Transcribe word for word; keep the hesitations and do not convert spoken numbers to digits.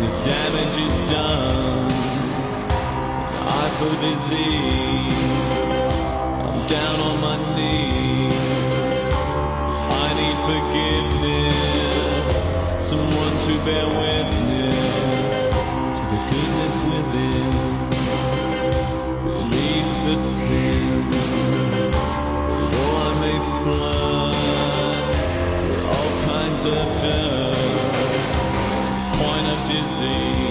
The damage is done. I feel disease. I'm down on my knees. I need forgiveness. Someone to bear witness to the goodness within. Beneath the sin, though I may flood with all kinds of dirt, point of disease.